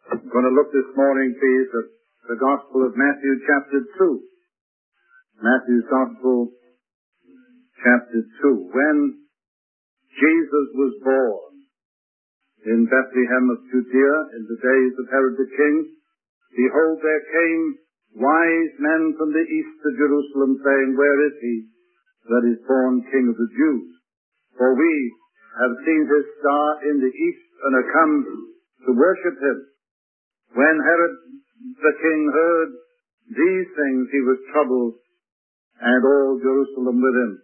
I'm going to look this morning, please, at the Gospel of Matthew, chapter 2. Matthew's Gospel, chapter 2. When Jesus was born in Bethlehem of Judea in the days of Herod the king, behold, there came wise men from the east to Jerusalem, saying, Where is he that is born King of the Jews? For we have seen his star in the east and are come to worship him. When Herod the king heard these things, he was troubled, and all Jerusalem with him.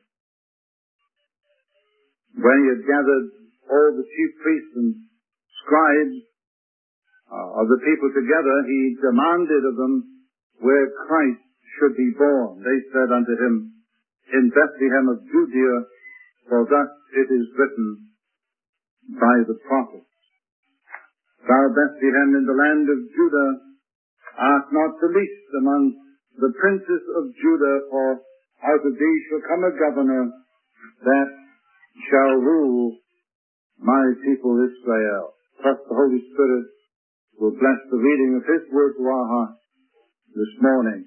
When he had gathered all the chief priests and scribes of the people together, he demanded of them where Christ should be born. They said unto him, In Bethlehem of Judea, for thus it is written by the prophet, Thou Bethlehem in the land of Judah art not the least among the princes of Judah, for out of thee shall come a governor that shall rule my people Israel. Trust the Holy Spirit will bless the reading of his word to our hearts this morning.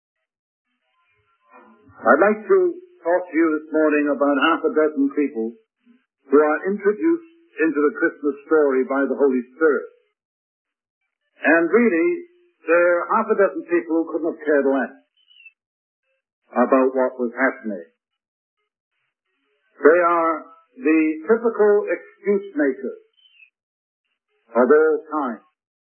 I'd like to talk to you this morning about half a dozen people who are introduced into the Christmas story by the Holy Spirit. And really, there are half a dozen people who couldn't have cared less about what was happening. They are the typical excuse makers of all time.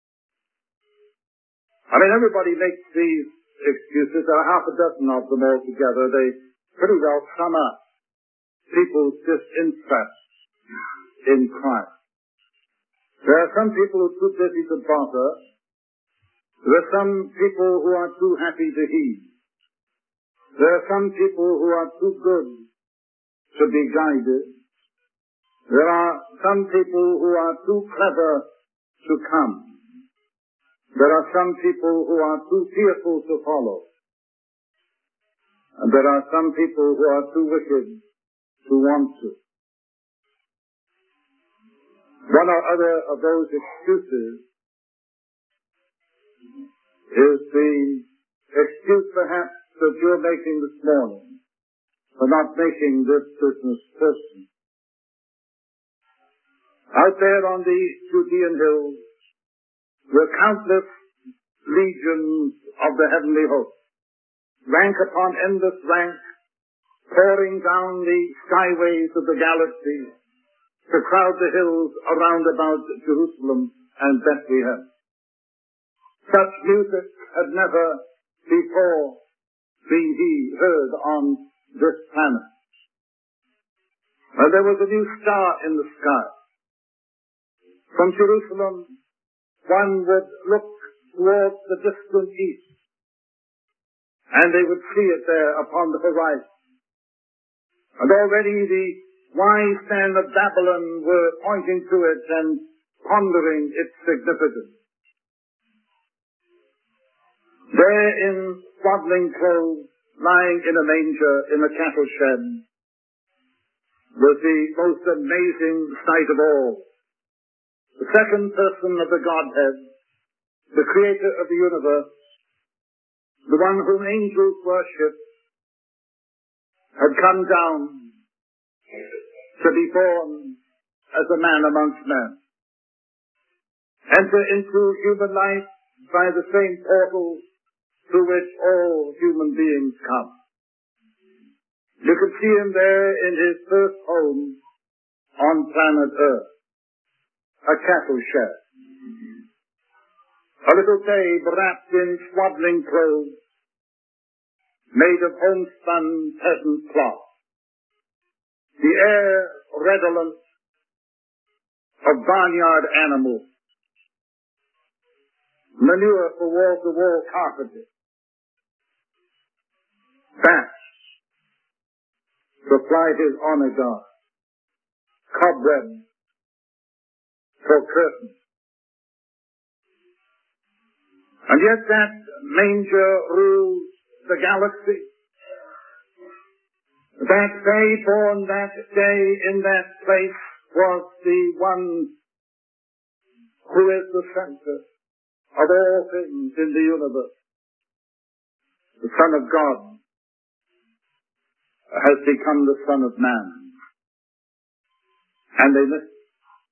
I mean, everybody makes these excuses. There are half a dozen of them altogether. They pretty well sum up people's disinterest in Christ. There are some people who are too busy to bother. There are some people who are too happy to heed. There are some people who are too good to be guided. There are some people who are too clever to come. There are some people who are too fearful to follow. And there are some people who are too wicked to want to. One or other of those excuses is the excuse perhaps that you're making this morning for not making this business personal. Out there on the Judean hills were countless legions of the heavenly host, rank upon endless rank, pouring down the skyways of the galaxy to crowd the hills around about Jerusalem and Bethlehem. Such music had never before been heard on this planet. And there was a new star in the sky. From Jerusalem, one would look towards the distant east, and they would see it there upon the horizon. And already the wise men of Babylon were pointing to it and pondering its significance. There in swaddling clothes, lying in a manger in a cattle shed, was the most amazing sight of all. The second person of the Godhead, the creator of the universe, the one whom angels worship, had come down to be born as a man amongst men. Enter into human life by the same portal through which all human beings come. You can see him there in his first home on planet Earth, a cattle shed. A little babe wrapped in swaddling clothes, made of homespun peasant cloth. The air redolent of barnyard animals, manure for wall-to-wall carpeting, bats supply his honor guard, cobwebs for curtains. And yet that manger rules the galaxy. That day, born that day in that place, was the one who is the center of all things in the universe, the Son of God, has become the Son of Man. And they missed it.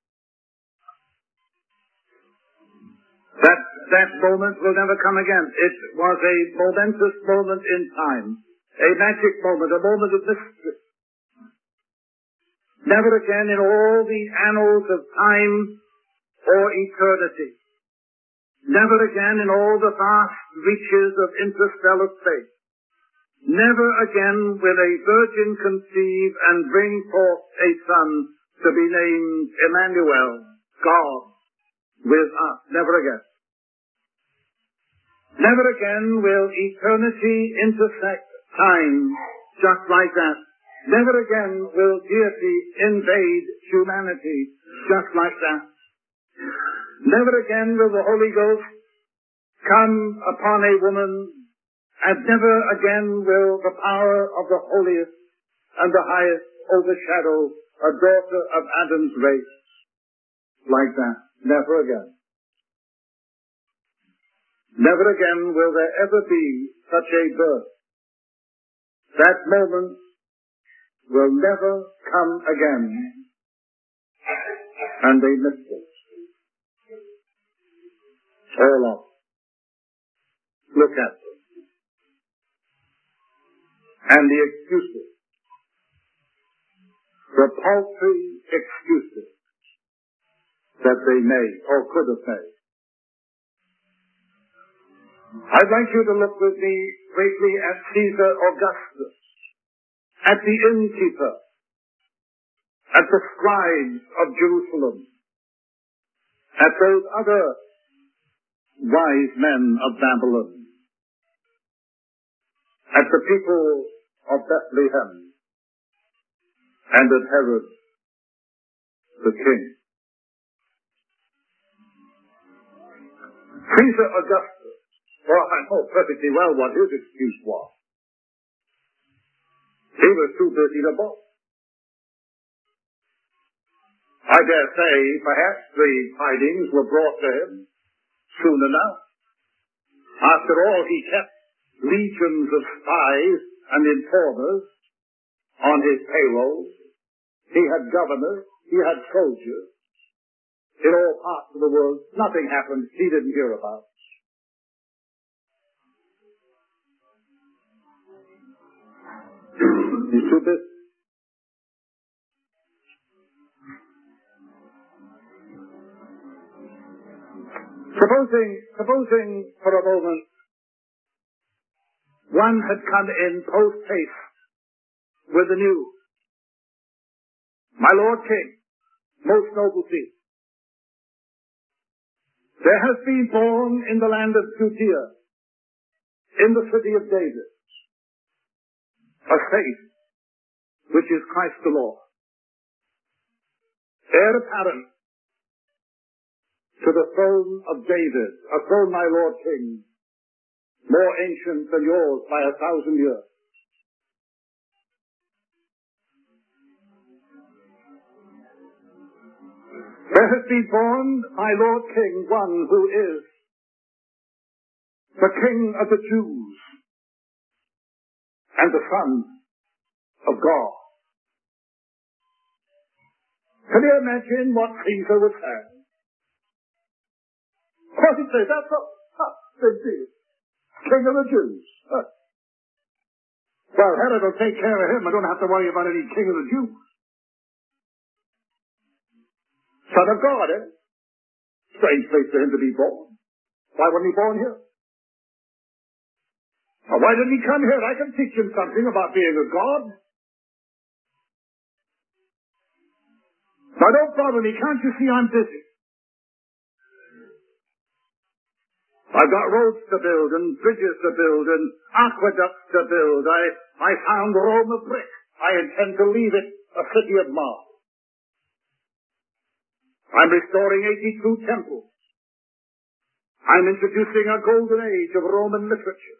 That moment will never come again. It was a momentous moment in time, a magic moment, a moment of mystery. Never again in all the annals of time or eternity, never again in all the vast reaches of interstellar space, never again will a virgin conceive and bring forth a son to be named Emmanuel, God with us. Never again. Never again will eternity intersect time just like that. Never again will deity invade humanity just like that. Never again will the Holy Ghost come upon a woman, and never again will the power of the holiest and the highest overshadow a daughter of Adam's race like that. Never again. Never again will there ever be such a birth. That moment will never come again. And they missed it. All of them. Look at them. And the excuses. The paltry excuses that they made or could have made. I'd like you to look with me briefly at Caesar Augustus, at the innkeeper, at the scribes of Jerusalem, at those other wise men of Babylon, at the people of Bethlehem, and at Herod the king. Caesar Augustus, well, I know perfectly well what his excuse was. He was too busy to vote. I dare say perhaps the tidings were brought to him soon enough. After all, he kept legions of spies and informers on his payroll. He had governors. He had soldiers. In all parts of the world, nothing happened he didn't hear about. He's too busy. Supposing for a moment one had come in post haste with the news. My Lord King, most noble Caesar, there has been born in the land of Judea, in the city of David, a Savior, which is Christ the Lord, heir apparent to the throne of David, a throne, my Lord King, more ancient than yours by 1,000 years. There has been born, my Lord King, one who is the King of the Jews and the Son of God. Can you imagine what Caesar would say? What he'd say, that's big deal. King of the Jews. Well, Herod will take care of him. I don't have to worry about any king of the Jews. Son of God, eh? Strange place for him to be born. Why wasn't he born here? Now, why didn't he come here? I can teach him something about being a God. Now, don't bother me. Can't you see I'm busy? I've got roads to build and bridges to build and aqueducts to build. I found Rome of brick. I intend to leave it a city of marble. I'm restoring 82 temples. I'm introducing a golden age of Roman literature.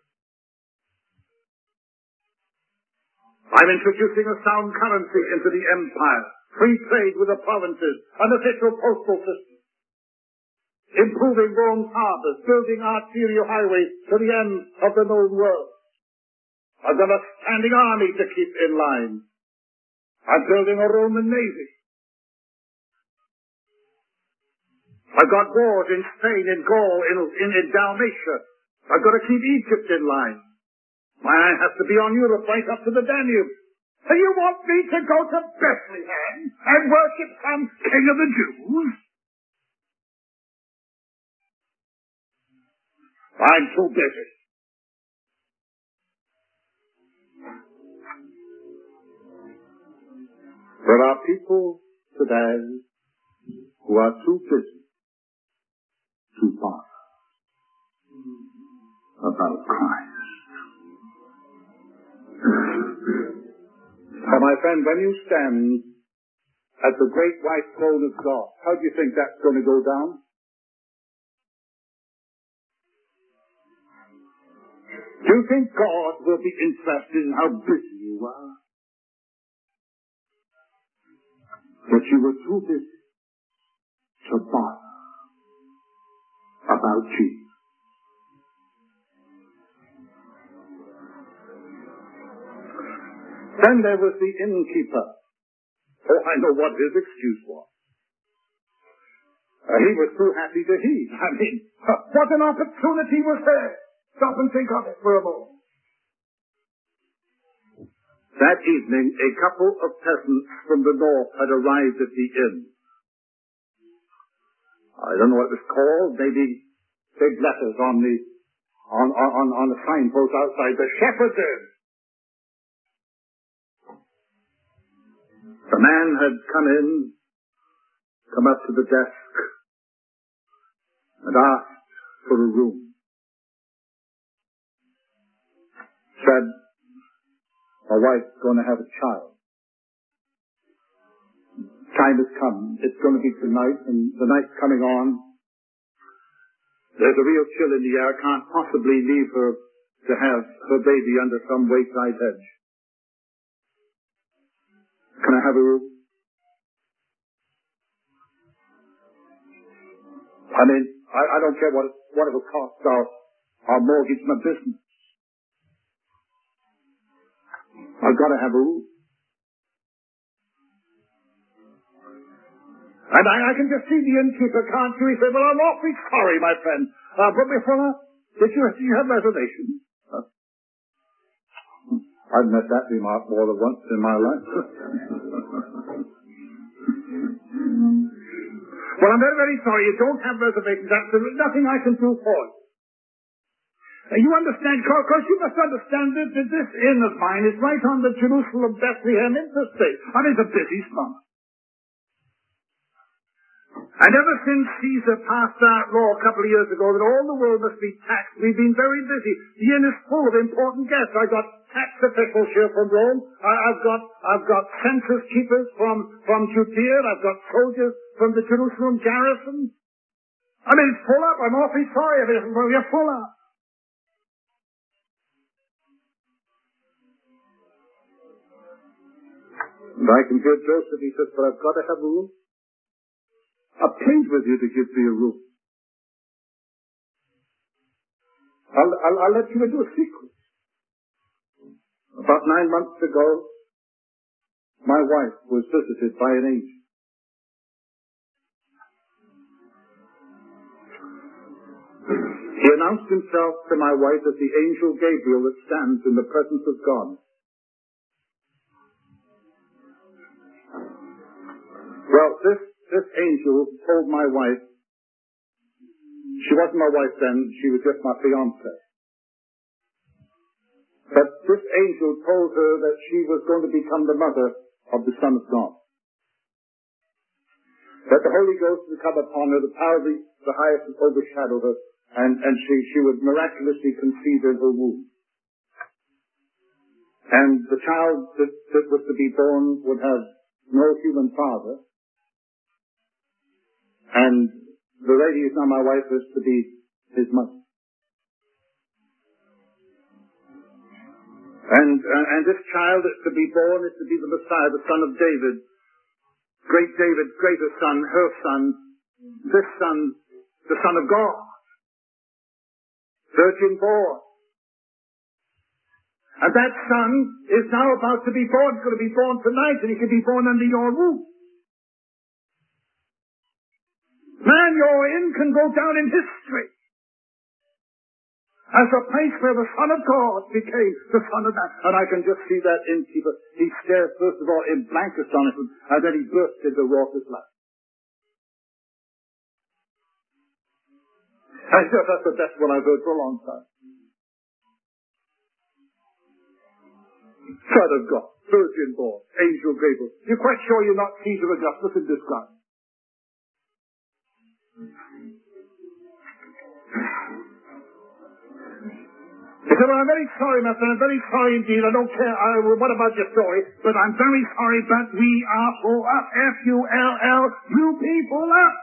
I'm introducing a sound currency into the empire, free trade with the provinces, an official postal system. improving Rome's harbors, building arterial highways to the end of the known world. I've got a standing army to keep in line. I'm building a Roman navy. I've got wars in Spain, in Gaul, in Dalmatia. I've got to keep Egypt in line. My eye has to be on Europe right up to the Danube. So you want me to go to Bethlehem and worship some king of the Jews? I'm too busy. There are people today who are too busy to bother about Christ. So my friend, when you stand at the great white throne of God, how do you think that's going to go down? Do you think God will be interested in how busy you are? That you were too busy to bother about Jesus. Then there was the innkeeper. Oh, I know what his excuse was. He was too happy to heed. I mean, what an opportunity was there. Stop and think of it for a moment. That evening, a couple of peasants from the north had arrived at the inn. I don't know what it was called. Maybe big letters on the signpost outside. The Shepherd's Inn. The man had come up to the desk, and asked for a room. Said, my wife's going to have a child. Time has come. It's going to be tonight, and the night's coming on. There's a real chill in the air. Can't possibly leave her to have her baby under some wayside hedge. Can I have a room? I mean, I don't care what it will cost our mortgage, my business. I've got to have a room. And I can just see the innkeeper, can't you? He said, well, I'm awfully sorry, my friend. But before, did you have reservations? I've met that remark more than once in my life. Well, I'm very, very sorry. You don't have reservations. There's nothing I can do for you. You understand, because you must understand that this inn of mine is right on the Jerusalem-Bethlehem interstate. I mean, it's a busy spot. And ever since Caesar passed that law a couple of years ago that all the world must be taxed, we've been very busy. The inn is full of important guests. I've got tax officials here from Rome. I've got census keepers from Judea. I've got soldiers from the Jerusalem garrison. I mean, it's full up. I'm awfully sorry if you're full up. And I can hear Joseph, he says, but I've got to have a room. I've pleaded with you to give me a room. I'll let you into a secret. About 9 months ago, my wife was visited by an angel. He announced himself to my wife as the angel Gabriel that stands in the presence of God. Well, this angel told my wife, she wasn't my wife then, she was just my fiancée. But this angel told her that she was going to become the mother of the Son of God. That the Holy Ghost would come upon her, the power of the highest would overshadow her, and she would miraculously conceive in her womb. And the child that was to be born would have no human father, and the lady who's now my wife is to be his mother. And this child that's to be born is to be the Messiah, the son of David. Great David, greater son, her son. This son the Son of God, virgin born. And that Son is now about to be born. He's going to be born tonight, and he can be born under your roof. Man, your inn can go down in history as a place where the Son of God became the Son of Man. And I can just see that innkeeper. He stared first of all in blank astonishment, and then he burst into raucous laughter. I thought that's the best one I've heard for a long time. Son of God, virgin born, angel Gabriel. You're quite sure you're not Caesar Augustus in disguise? He said, well, I'm very sorry, my friend. I'm very sorry indeed. I don't care what about your story, but I'm very sorry, but we are full up. F-U-L-L, you people up.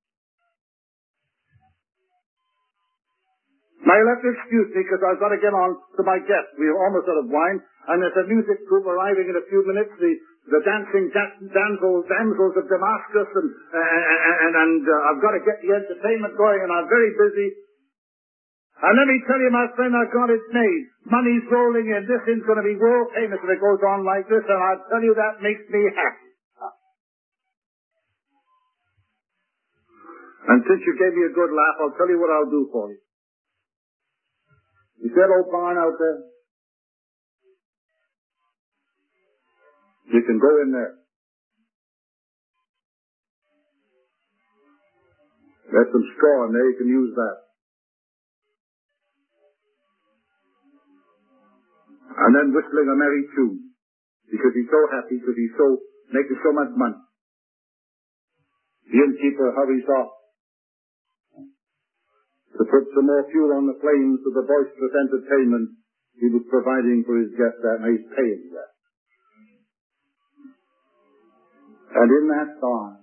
Now, you'll have to excuse me because I've got to get on to my guest. We're almost out of wine, and there's a music group arriving in a few minutes, the dancing damsels of Damascus, and I've got to get the entertainment going, and I'm very busy. And let me tell you, my friend, I've got it made. Money's rolling in. This thing's going to be world famous if it goes on like this, and I'll tell you that makes me happy. And since you gave me a good laugh, I'll tell you what I'll do for you. You see that old barn out there? You can go in there. There's some straw in there. You can use that. And then whistling a merry tune. Because he's so happy, because he's so making so much money. The innkeeper hurries off to put some more fuel on the flames of the boisterous entertainment he was providing for his guests, and he's paying that. And in that barn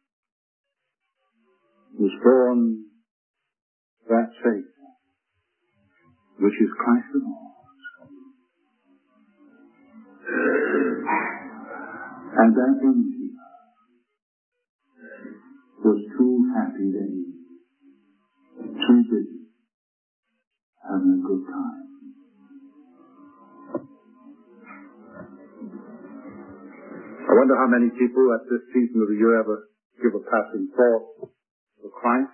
was born that Savior, which is Christ the Lord. And that innkeeper was too happy that he too busy having a good time. I wonder how many people at this season of the year ever give a passing thought for Christ.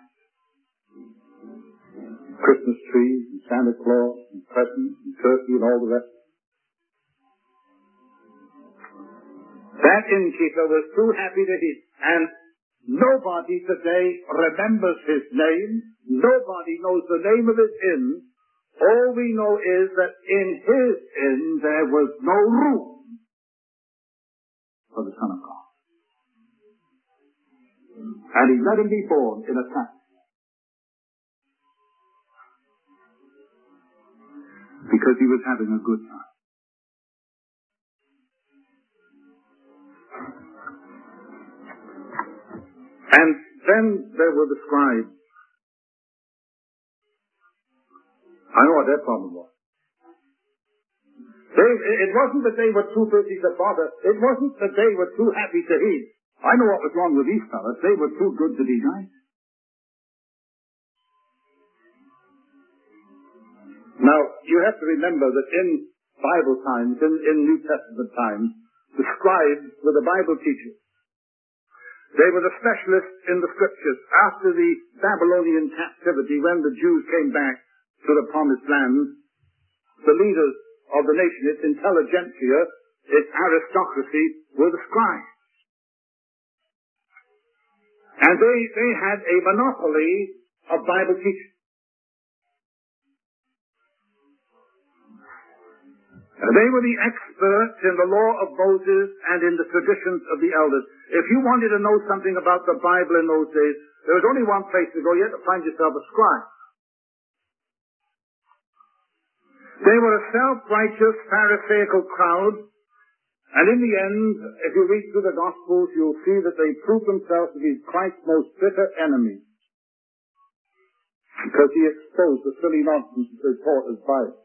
Christmas trees and Santa Claus and presents and turkey and all the rest. That innkeeper was too happy to eat, and nobody today remembers his name. Nobody knows the name of his inn. All we know is that in his inn there was no room for the Son of God. And he let him be born in a tent. Because he was having a good time. And then there were the scribes. I know what their problem was. It wasn't that they were too busy to bother. It wasn't that they were too happy to eat. I know what was wrong with these fellas. They were too good to be nice. Now, you have to remember that in Bible times, in New Testament times, the scribes were the Bible teachers. They were the specialists in the scriptures. After the Babylonian captivity, when the Jews came back to the promised land, the leaders of the nation, its intelligentsia, its aristocracy, were the scribes. And they had a monopoly of Bible teaching. They were the experts in the law of Moses and in the traditions of the elders. If you wanted to know something about the Bible in those days, there was only one place to go. You had to find yourself a scribe. They were a self-righteous, pharisaical crowd, and in the end, if you read through the Gospels, you'll see that they proved themselves to be Christ's most bitter enemies, because he exposed the silly nonsense that they taught as Bible.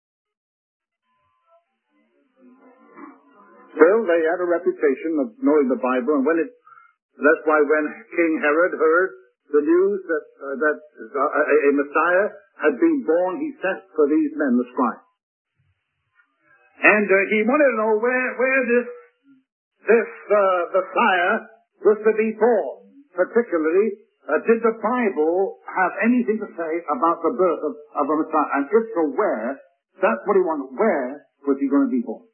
Still, they had a reputation of knowing the Bible, and that's why when King Herod heard the news that a Messiah had been born, he sent for these men, the scribes. And he wanted to know where this Messiah was to be born. Particularly, did the Bible have anything to say about the birth of a Messiah? And if so, where? That's what he wanted. Where was he going to be born?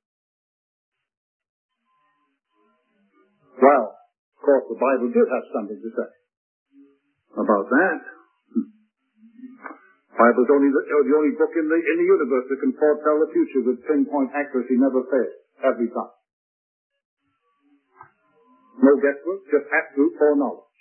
Well, of course, the Bible did have something to say about that. The Bible is the only book in the universe that can foretell the future with pinpoint accuracy, never fails, every time. No guesswork, just absolute foreknowledge.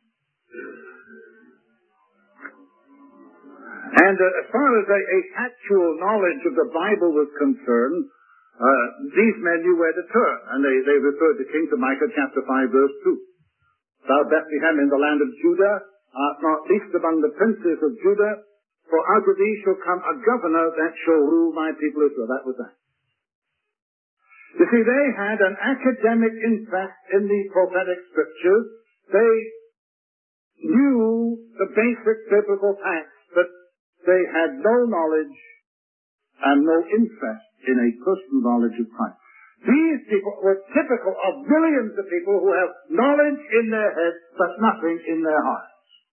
And as far as a actual knowledge of the Bible was concerned, these men knew where to turn, and they referred the king to Micah chapter 5 verse 2. Thou Bethlehem in the land of Judah art not least among the princes of Judah, for out of thee shall come a governor that shall rule my people Israel. That was that. You see, they had an academic interest in the prophetic scriptures. They knew the basic biblical facts, but they had no knowledge and no interest in a personal knowledge of Christ. These people were typical of millions of people who have knowledge in their heads, but nothing in their hearts.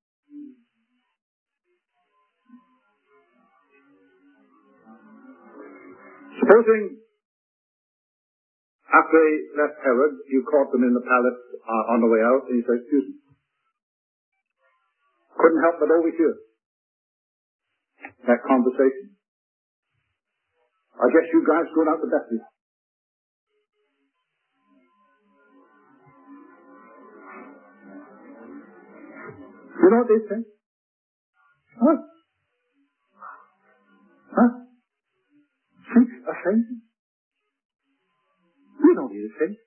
Supposing after they left Herod, you caught them in the palace on the way out, and you said, excuse me. Couldn't help but overhear that conversation. I guess you guys going out to Bethlehem. You know what they say? Huh? Huh? Seek a Savior? We don't need a Savior.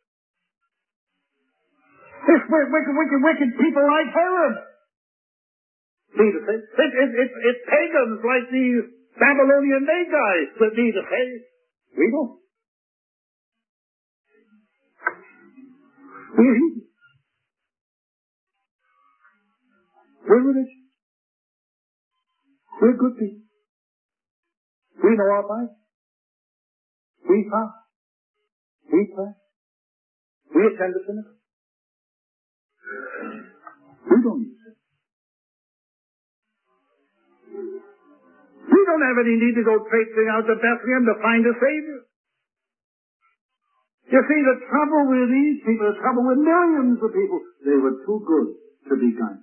It's wicked people like Herod need a Savior. It's pagans like these Babylonian Magi that need a Savior. We don't. We're religious. We're good people. We know our Bible. We fast. We pray. We attend the synagogue. We don't need it. We don't have any need to go traipsing out to Bethlehem to find a Savior. You see, the trouble with these people, the trouble with millions of people, they were too good to be kind.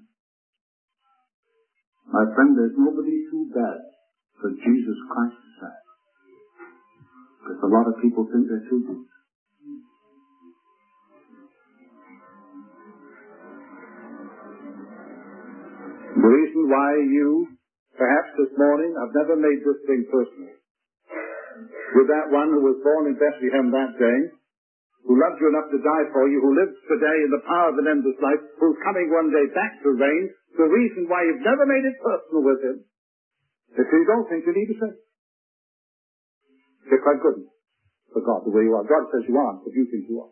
My friend, there's nobody too bad for Jesus Christ to save. Because a lot of people think they're too good. The reason why you, perhaps this morning, I've never made this thing personal, with that one who was born in Bethlehem that day, who loved you enough to die for you, who lives today in the power of an endless life, who's coming one day back to reign, the reason why you've never made it personal with him is because you don't think you need a Savior. You're quite good for God, the way you are. God says you aren't, but you think you are.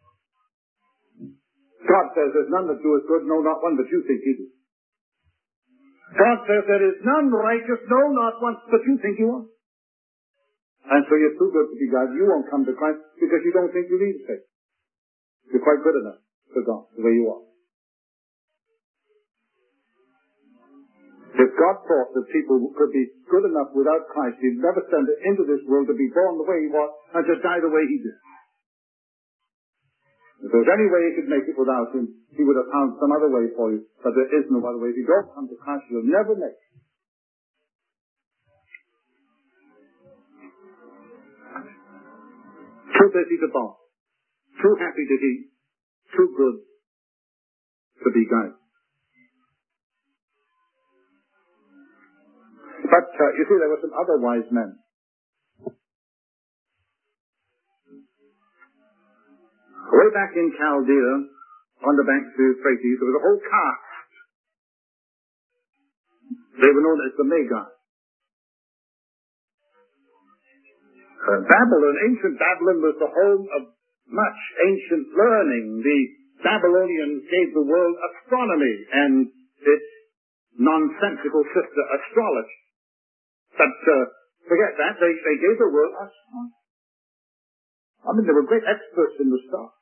God says there's none that do as good, no, not one, but you think you do. God says there is none righteous, no, not one, but you think you are. And so you're too good to be God. You won't come to Christ because you don't think you need a Savior. You're quite good enough for God, the way you are. If God thought that people could be good enough without Christ, he'd never send it into this world to be born the way he was and to die the way he did. If there was any way he could make it without him, he would have found some other way for you. But there is no other way. If you don't come to Christ, you'll never make it. Too busy to bond. Too happy to eat. Too good to be guided. But, you see, there were some other wise men. Way back in Chaldea, on the banks of the Euphrates, there was a whole caste. They were known as the Magi. Babylon, ancient Babylon, was the home of much ancient learning. The Babylonians gave the world astronomy and its nonsensical sister astrology. But forget that. They gave the world astronomy. I mean, they were great experts in the stars.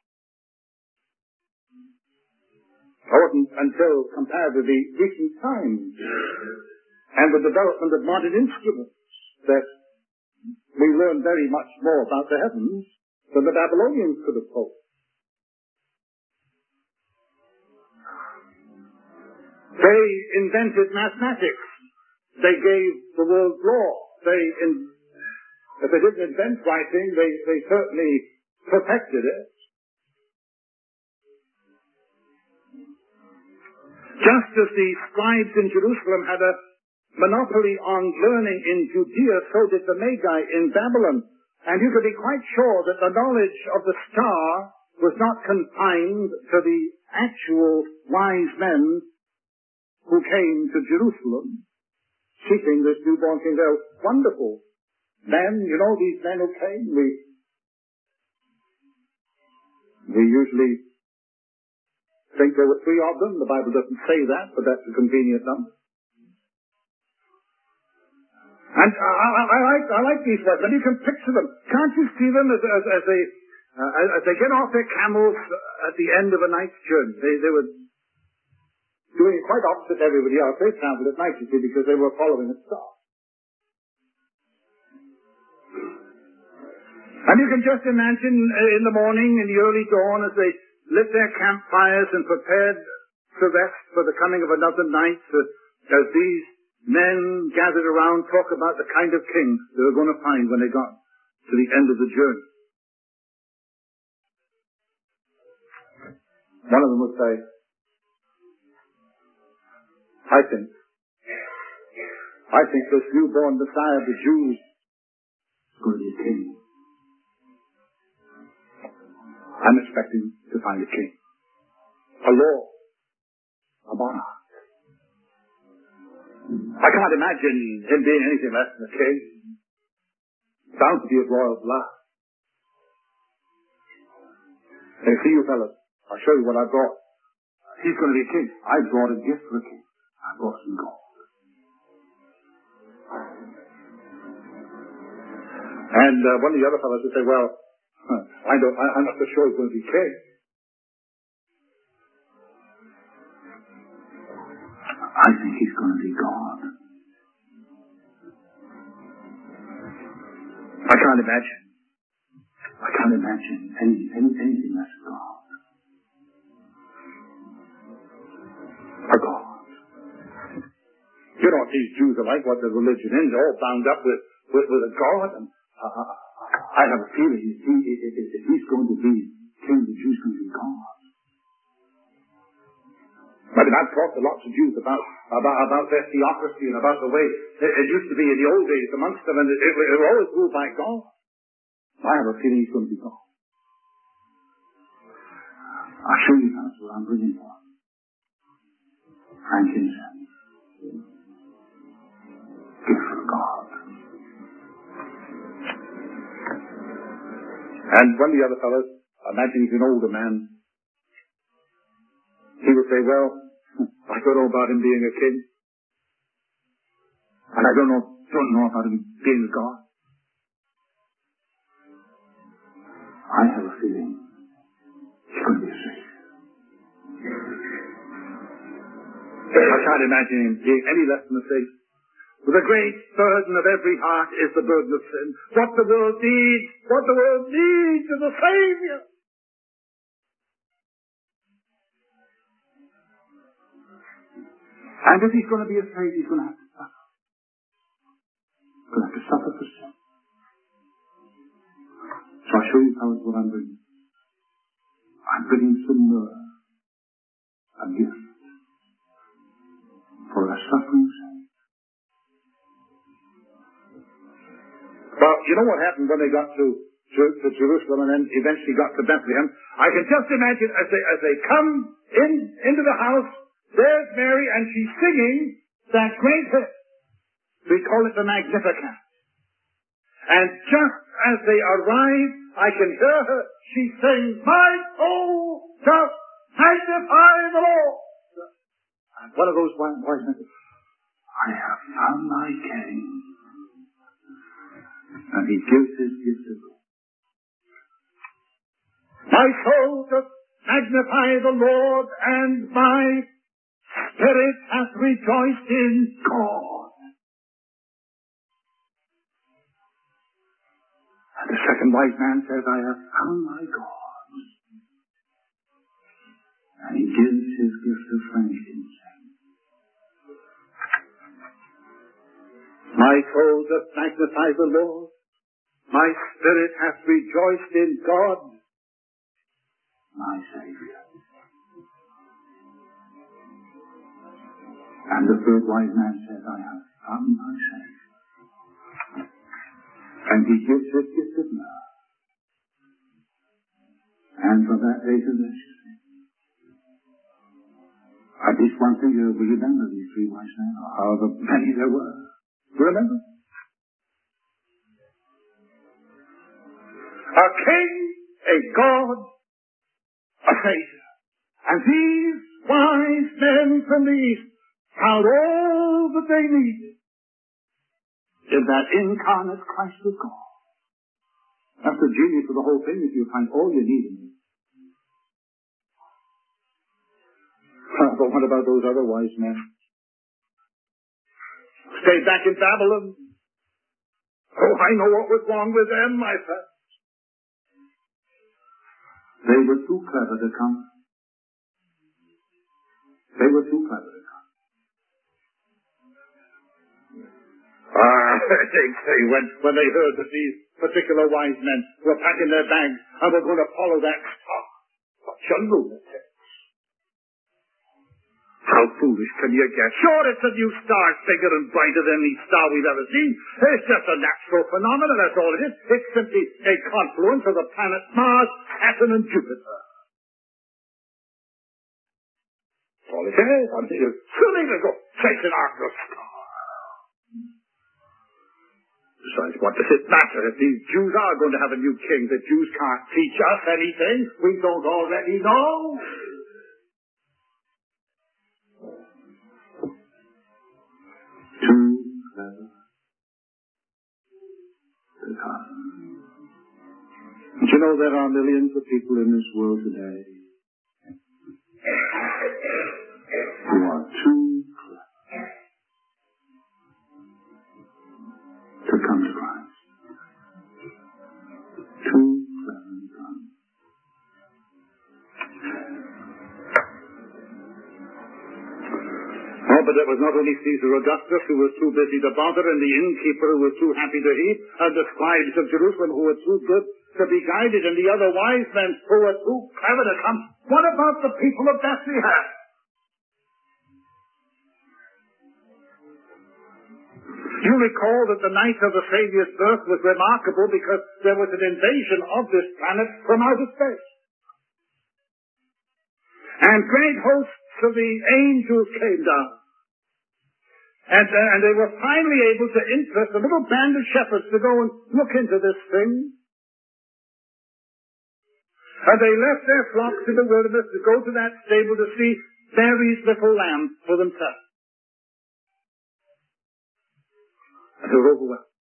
It wasn't until comparatively recent times and the development of modern instruments that we learn very much more about the heavens than the Babylonians could have told. They invented mathematics. They gave the world law. If they didn't invent writing, they certainly perfected it. Just as the scribes in Jerusalem had a monopoly on learning in Judea, so did the Magi in Babylon. And you could be quite sure that the knowledge of the star was not confined to the actual wise men who came to Jerusalem seeking this newborn king. They're wonderful men, these men who came. We usually think there were 3 of them. The Bible doesn't say that, but that's a convenient number. And I like these words, and you can picture them. Can't you see them as they get off their camels at the end of a night's journey? They were doing it quite opposite everybody else. They travelled at night, you see, because they were following a star. And you can just imagine in the morning, in the early dawn, as they lit their campfires and prepared to rest for the coming of another night, as these men gathered around talk about the kind of king they were going to find when they got to the end of the journey. One of them would say, I think this newborn Messiah of the Jews is going to be a king. I'm expecting to find a king, a lord, a monarch. I can't imagine him being anything less than a king. Bound to be of royal blood. Hey, see you fellas, I'll show you what I brought. He's going to be a king. I brought a gift for a king. I brought some gold. And one of the other fellows would say, well, I'm not so sure he's going to be king. I think he's going to be God. I can't imagine anything less God. A God. These Jews are like what their religion is. They're all bound up with a God. And I have a feeling if he's going to be king, the Jews going to be God. I mean, I've talked to lots of Jews about their theocracy and about the way it used to be in the old days amongst them, and it was always ruled by God. I have a feeling he's going to be God. I'll show you that's what I'm bringing for. Frankincense. Gift from God. And one of the other fellows, imagine he's an older man, he would say, well, I don't know about him being a king. And I don't know about him being a God. I have a feeling he's going to be a savior. I can't imagine him being any less than a savior. The great burden of every heart is the burden of sin. What the world needs is a savior. And if he's going to be a savior, he's going to have to suffer. He's going to have to suffer for sin. So I'll show you what I'm bringing. I'm bringing some myrrh, a gift for a suffering saint. Well, you know what happened when they got to Jerusalem and then eventually got to Bethlehem? I can just imagine as they come into the house, there's Mary and she's singing that great hymn. We call it the Magnificat. And just as they arrive, I can hear her. She sings, my soul doth magnify the Lord. One of those wise men said, I have found my king. And he gives his gift to God. My soul doth magnify the Lord, and my spirit hath rejoiced in God. And the second wise man says, I have found my God. And he gives his gift of frankincense. My soul doth magnify the Lord. My spirit hath rejoiced in God, my Savior. And the third wise man says, I have found my Savior. And he gives his gift of myrrh. And from that day to this, at least once a year we remember these three wise men, or however many there were. Remember? A king, a God, a Savior. And these wise men from the East found all that they needed in that incarnate Christ of God. That's the genius of the whole thing, if you find all you need in it. But what about those other wise men? Stayed back in Babylon. Oh, I know what was wrong with them, my friend. They were too clever to come. They were too clever to come. They when they heard that these particular wise men were packing their bags and were going to follow that star. Such a lunatic. How foolish can you get? Sure, it's a new star, bigger and brighter than any star we've ever seen. It's just a natural phenomenon, that's all it is. It's simply a confluence of the planets Mars, Saturn, and Jupiter. That's all it is. Until you silly to go chasing after a star. Besides, what does it matter if these Jews are going to have a new king? The Jews can't teach us anything we don't already know. Too clever to come. But you know, there are millions of people in this world today who are too clever to come to Christ. Too clever to come. Oh, but it was not only Caesar Augustus who was too busy to bother, and the innkeeper who was too happy to eat, and the scribes of Jerusalem who were too good to be guided, and the other wise men who were too clever to come. What about the people of Bethlehem? You recall that the night of the Savior's birth was remarkable because there was an invasion of this planet from outer space. And great hosts of the angels came down. And they were finally able to interest a little band of shepherds to go and look into this thing. And they left their flocks in the wilderness to go to that stable to see Mary's little lamb for themselves. And they were overwhelmed.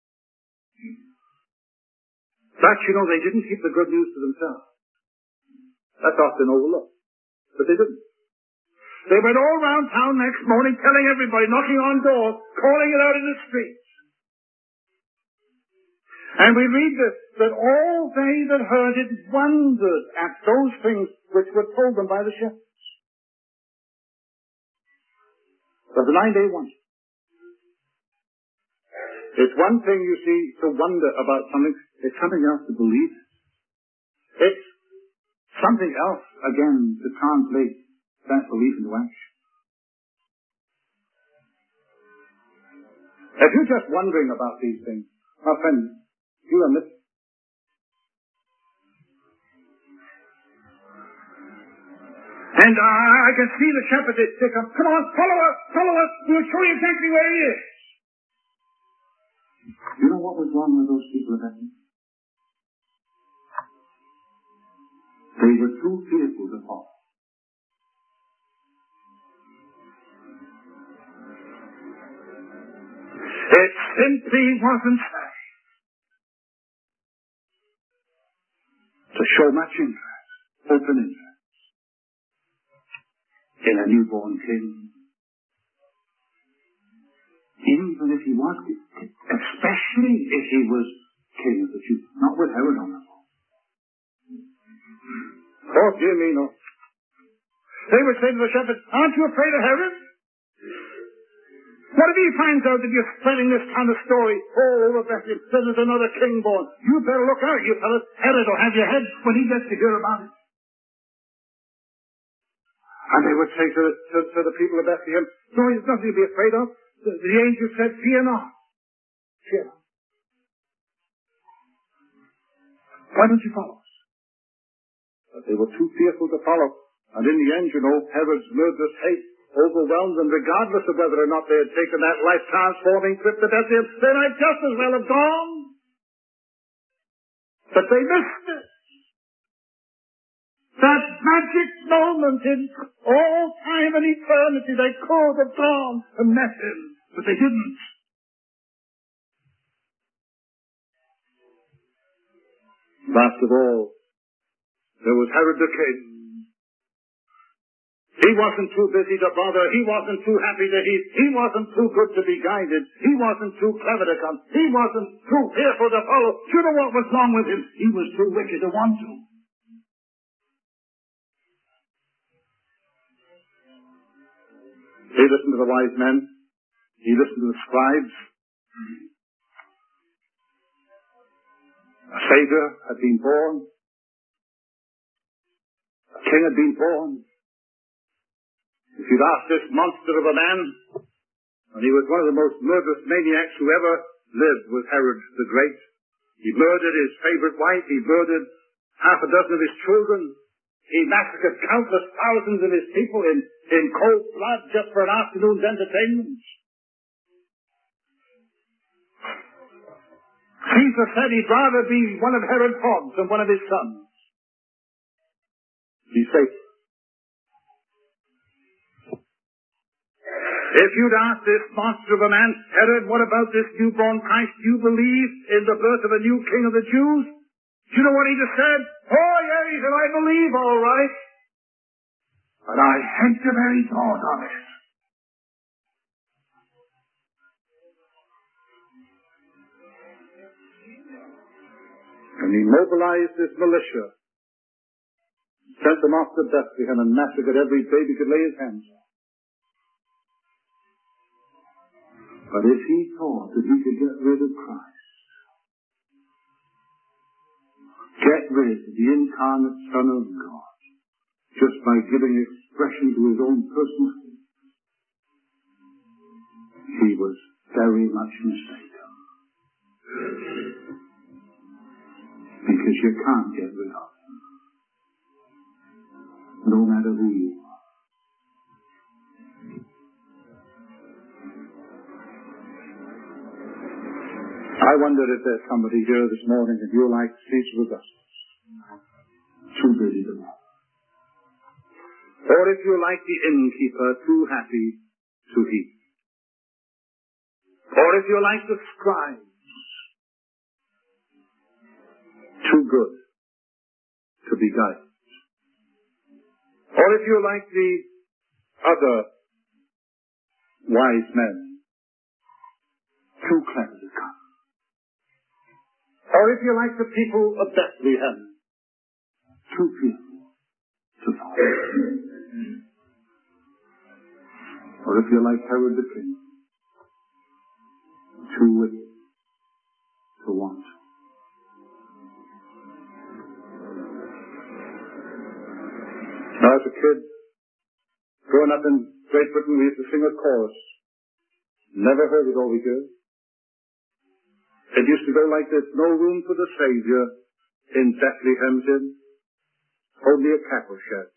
But, you know, they didn't keep the good news to themselves. That's often overlooked. But they didn't. They went all around town next morning telling everybody, knocking on doors, calling it out in the streets. And we read that all they that heard it wondered at those things which were told them by the shepherds. But the 9-day wonder. It's one thing, you see, to wonder about something. It's something else to believe it. It's something else, again, to translate that belief into action. If you're just wondering about these things, my friend, you are missing. And I can see the shepherd, they come, come on, follow us, we'll show you exactly where he is. You know what was wrong with those people at that time? They were too fearful to follow. It simply wasn't safe to show much interest, open interest, in a newborn king. Even if he was, especially if he was king of the Jews, not with Herod on the throne. Oh, dear me, no. They would say to the shepherds, aren't you afraid of Herod? What if he finds out that you're spreading this kind of story all over Bethlehem, that there's another king born? You better look out, you fellas. Herod will have your head when he gets to hear about it. And they would say to the people of Bethlehem, no, there's nothing to be afraid of. The angel said, fear not. Fear not. Why don't you follow us? But they were too fearful to follow. And in the end, you know, Herod's murderous hate overwhelmed them, regardless of whether or not they had taken that life-transforming trip to Bethlehem. They might just as well have gone. But they missed it. That magic moment in all time and eternity, they could have gone and met him, but they didn't. Last of all, there was Herod the king. He wasn't too busy to bother. He wasn't too happy to eat. He wasn't too good to be guided. He wasn't too clever to come. He wasn't too fearful to follow. Do you know what was wrong with him? He was too wicked to want to. He listened to the wise men. He listened to the scribes. A Savior had been born. A king had been born. If you'd asked this monster of a man, and he was one of the most murderous maniacs who ever lived, was Herod the Great. He murdered his favorite wife. He murdered half a dozen of his children. He massacred countless thousands of his people in cold blood just for an afternoon's entertainment. Caesar said he'd rather be one of Herod's hogs than one of his sons. Be safe. If you'd asked this monster of a man, Herod, what about this newborn Christ? Do you believe in the birth of a new king of the Jews? Do you know what he just said? Oh, yeah, he said, I believe, all right. But I hate the very thought of it. And he mobilized his militia, sent them off to Bethlehem and massacred every baby he could lay his hands on. But if he thought that he could get rid of Christ, get rid of the incarnate Son of God, just by giving expression to his own personal faith, he was very much mistaken. Because you can't get rid of him, no matter who you are. I wonder if there's somebody here this morning and you're like Caesar Augustus, too busy to know. Or if you're like the innkeeper, too happy to eat. Or if you're like the scribes, too good to be guided. Or if you're like the other wise men, too clever to come. Or if you're like the people of Bethlehem, too fearful to follow. Or if you're like Herod the king, too wicked to want. Now, as a kid, growing up in Great Britain, we used to sing a chorus. Never heard it all we did. It used to go like this: no room for the Savior in Bethlehem's inn, only a cattle shed.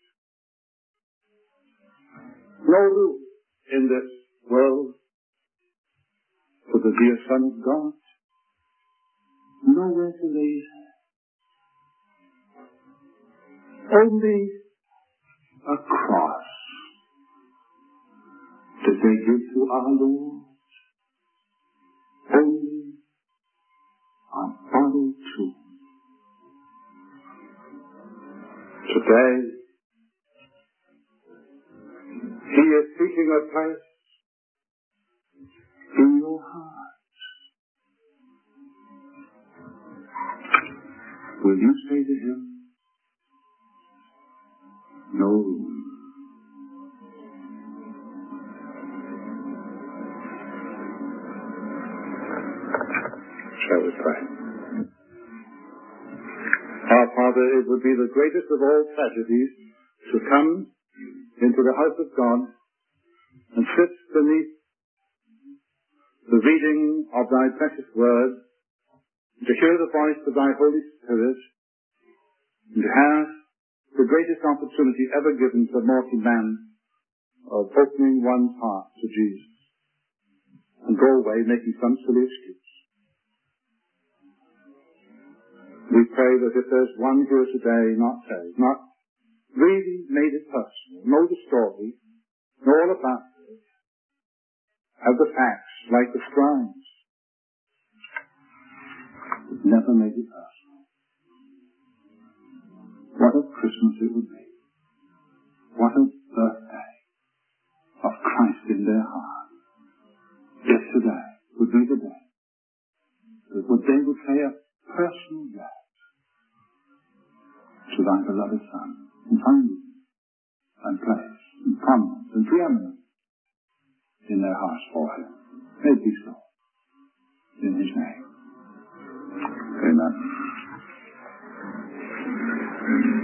No room in this world for the dear Son of God. Nowhere to lay his head. Only a cross did they give to our Lord. only our body too. Today, He is seeking a place in your heart. Will you say to Him, no room? Shall we pray? Our Father, it would be the greatest of all tragedies to come into the house of God and sit beneath the reading of Thy precious word, to hear the voice of Thy Holy Spirit, and to have the greatest opportunity ever given to mortal man of opening one's heart to Jesus, and go away making some silly excuse. We pray that if there's one here today not saved, not really made it personal, know the story, know all about it, have the facts like the scribes, but never made it personal. What a Christmas it would be. What a birthday of Christ in their heart. Yesterday would be the day that they would say a personal yes to Thy beloved Son, and find Him, and place, and prominence, and preeminence in their hearts for Him. May it be so. In His name. Amen.